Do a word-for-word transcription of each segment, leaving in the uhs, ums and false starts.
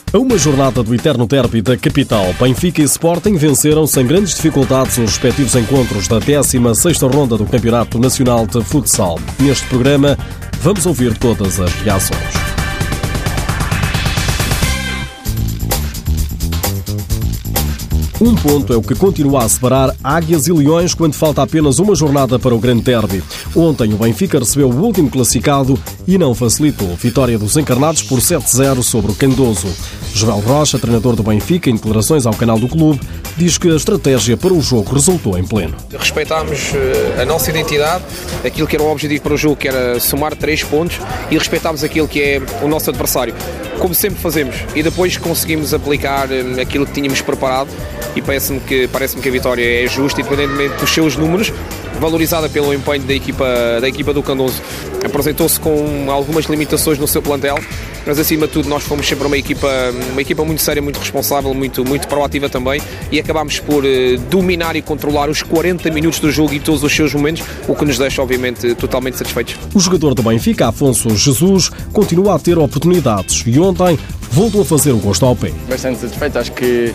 A uma jornada do eterno derby da capital, Benfica e Sporting venceram sem grandes dificuldades os respectivos encontros da décima sexta ronda do Campeonato Nacional de Futsal. Neste programa, vamos ouvir todas as reações. Um ponto é o que continua a separar Águias e Leões quando falta apenas uma jornada para o grande derby. Ontem o Benfica recebeu o último classificado e não facilitou. Vitória dos encarnados por sete a zero sobre o Candoso. Joel Rocha, treinador do Benfica, em declarações ao canal do clube, diz que a estratégia para o jogo resultou em pleno. Respeitámos a nossa identidade, aquilo que era o objetivo para o jogo, que era somar três pontos, e respeitámos aquilo que é o nosso adversário, como sempre fazemos. E depois conseguimos aplicar aquilo que tínhamos preparado e parece-me que, parece-me que a vitória é justa, independentemente dos seus números, valorizada pelo empenho da equipa, da equipa do Candoso. Apresentou-se com algumas limitações no seu plantel, mas acima de tudo nós fomos sempre uma equipa, uma equipa muito séria, muito responsável, muito, muito proativa também, e acabámos por uh, dominar e controlar os quarenta minutos do jogo e todos os seus momentos, o que nos deixa obviamente totalmente satisfeitos. O jogador do Benfica, Afonso Jesus, continua a ter oportunidades e ontem voltou a fazer o gosto ao pé. Bastante satisfeito, acho que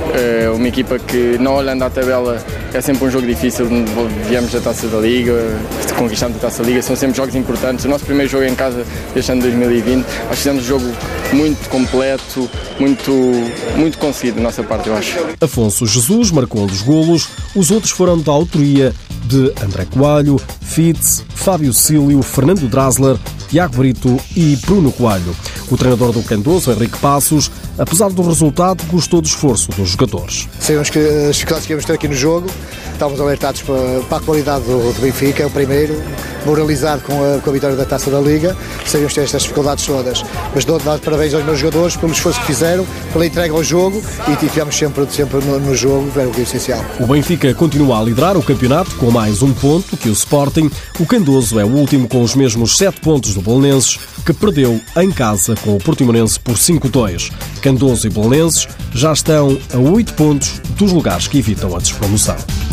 é uma equipa que, não olhando à tabela, é sempre um jogo difícil. Viemos da Taça da Liga, conquistamos a Taça da Liga, são sempre jogos importantes. O nosso primeiro jogo em casa deste ano de dois mil e vinte, acho que fizemos um jogo muito completo, muito, muito conseguido da nossa parte, eu acho. Afonso Jesus marcou um dos golos, os outros foram da autoria de André Coelho, Fitz, Fábio Cílio, Fernando Drasler, Tiago Brito e Bruno Coelho. O treinador do Candoso, Henrique Passos, apesar do resultado, gostou do esforço dos jogadores. Sabemos que as dificuldades que íamos ter aqui no jogo, estávamos alertados para, para a qualidade do, do Benfica, é o primeiro, moralizado com a, com a vitória da Taça da Liga, sabíamos ter estas dificuldades todas. Mas dou dar parabéns aos meus jogadores pelo esforço que fizeram, pela entrega ao jogo e tivemos sempre, sempre no, no jogo, era o que é essencial. O Benfica continua a liderar o campeonato com mais um ponto que o Sporting. O Candoso é o último com os mesmos sete pontos do Belenenses, que perdeu em casa com o Portimonense por cinco a dois. Candoso e Belenenses já estão a oito pontos dos lugares que evitam a despromoção.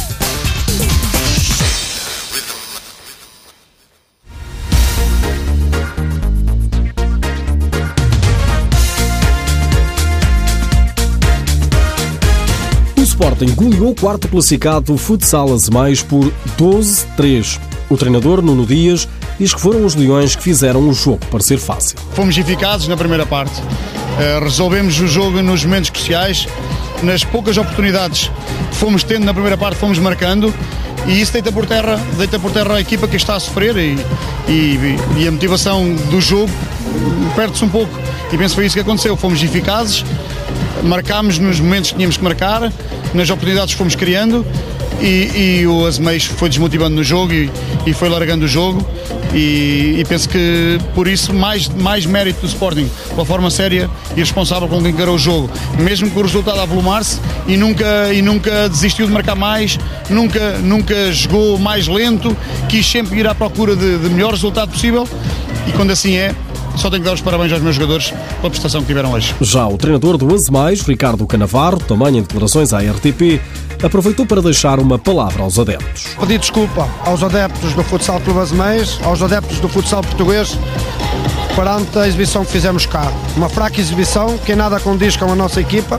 O Sporting goleou o quarto classificado Futsal Azemais por doze a três. O treinador, Nuno Dias, diz que foram os Leões que fizeram o jogo parecer fácil. Fomos eficazes na primeira parte. Uh, resolvemos o jogo nos momentos cruciais. Nas poucas oportunidades que fomos tendo na primeira parte, fomos marcando. E isso deita por terra, deita por terra a equipa que está a sofrer e, e, e a motivação do jogo perde-se um pouco. E penso que foi isso que aconteceu. Fomos eficazes, marcámos nos momentos que tínhamos que marcar, nas oportunidades que fomos criando. E, e o Azemais foi desmotivando no jogo e, e foi largando o jogo e, e penso que por isso mais, mais mérito do Sporting, pela forma séria e responsável com quem encarou o jogo, mesmo com o resultado a volumar-se e nunca, e nunca desistiu de marcar mais, nunca, nunca jogou mais lento, quis sempre ir à procura de, de melhor resultado possível e quando assim é, só tenho que dar os parabéns aos meus jogadores pela prestação que tiveram hoje. Já o treinador do Azemais, Ricardo Canavarro, também em declarações à R T P, aproveitou para deixar uma palavra aos adeptos. Pedi desculpa aos adeptos do Futsal Clube Azemais, aos adeptos do futsal português, perante a exibição que fizemos cá. Uma fraca exibição que em nada condiz com a nossa equipa.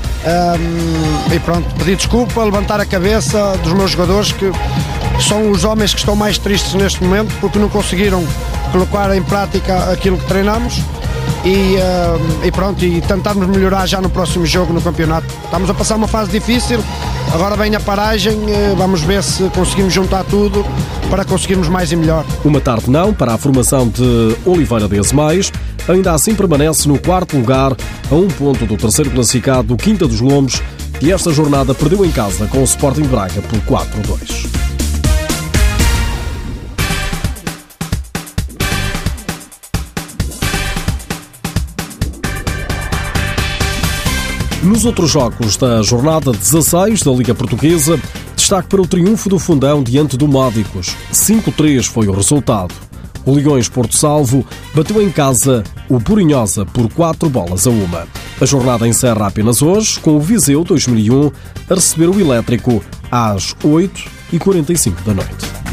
Um, e pronto, pedi desculpa, levantar a cabeça dos meus jogadores, que são os homens que estão mais tristes neste momento porque não conseguiram colocar em prática aquilo que treinamos e, uh, e pronto, e tentarmos melhorar já no próximo jogo no campeonato. Estamos a passar uma fase difícil, agora vem a paragem, uh, vamos ver se conseguimos juntar tudo para conseguirmos mais e melhor. Uma tarde não para a formação de Oliveira de Azemais, ainda assim permanece no quarto lugar, a um ponto do terceiro classificado do Quinta dos Lombos, e esta jornada perdeu em casa com o Sporting Braga por quatro a dois. Nos outros jogos da jornada dezasseis da Liga Portuguesa, destaque para o triunfo do Fundão diante do Módicos. cinco a três foi o resultado. O Leões Porto Salvo bateu em casa o Borinhosa por quatro bolas a uma. A jornada encerra apenas hoje, com o Viseu dois mil e um a receber o Elétrico às oito e quarenta e cinco da noite.